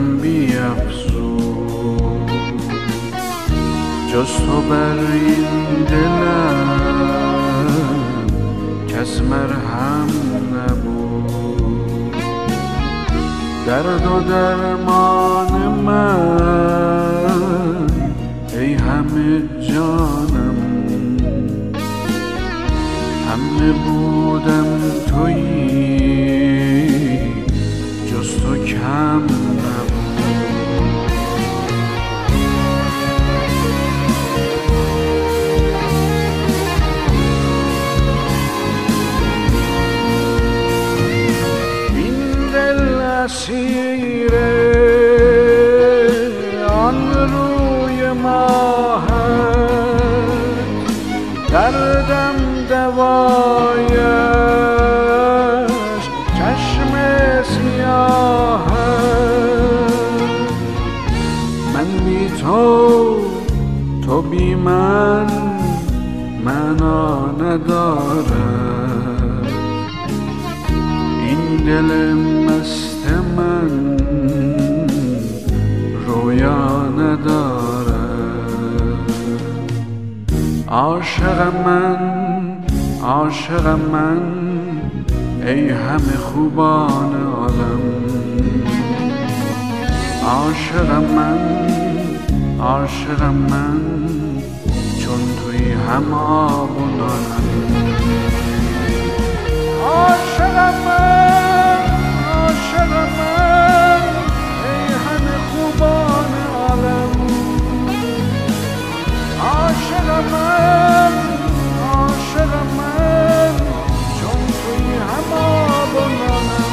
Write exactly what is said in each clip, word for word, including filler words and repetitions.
بیفزود، جز تو بر این دلم کس مرهم نبود. درد و درمان من ای همه جانم، همه بودم تویی، جز تو کم نبود. این دل اسیر آن روی ماهت، دردم دوایش چشم سیاهت. من بی تو، تو بی من، معنا ندارد. این دل مست من رویا ندارد. عاشق من، عاشق من، ای همه خوبان عالم. عاشق من، عاشق من، چون توی هم آب و نالم. عاشق من، عاشق من، ای همه خوبان عالم. عاشق من، عاشق من، چون توی هم آب و نالم.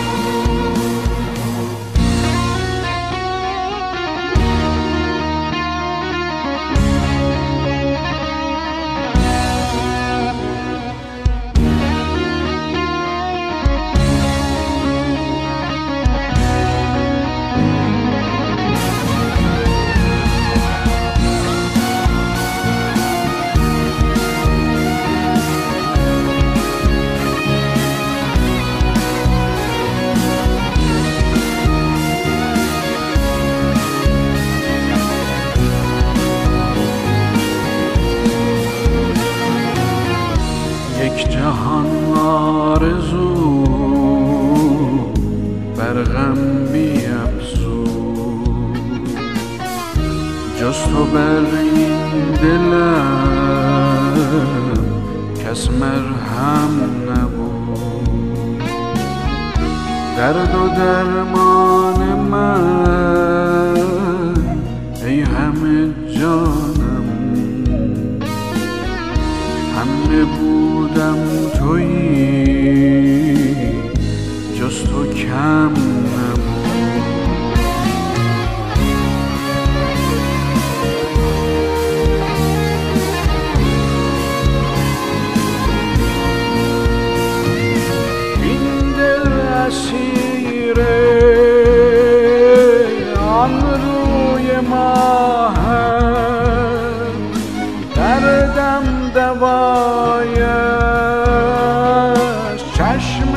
یک جهان آرزو بر غم بیفزود، جز تو بر این دلم کس مرهم نبود. درد و درمان من ای همه جانم، همه بودم تویی، جز تو کم نبود. این دل اسیر آن روی ماهت، دردم دوایش چشم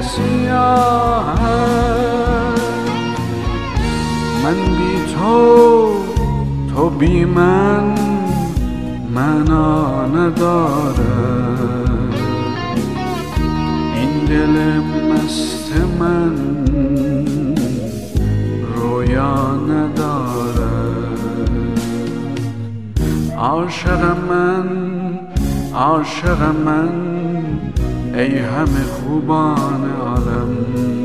سیاهت. من بی تو، تو بی من، معنا ندارد. این دل مست من رویا ندارد. عاشق من، عاشق من، ای همه خوبان عالم.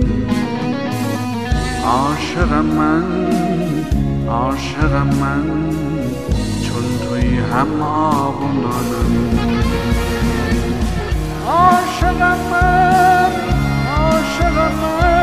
عاشق من، عاشق من، چون توی هم آب و نالم. عاشق من، عاشق من،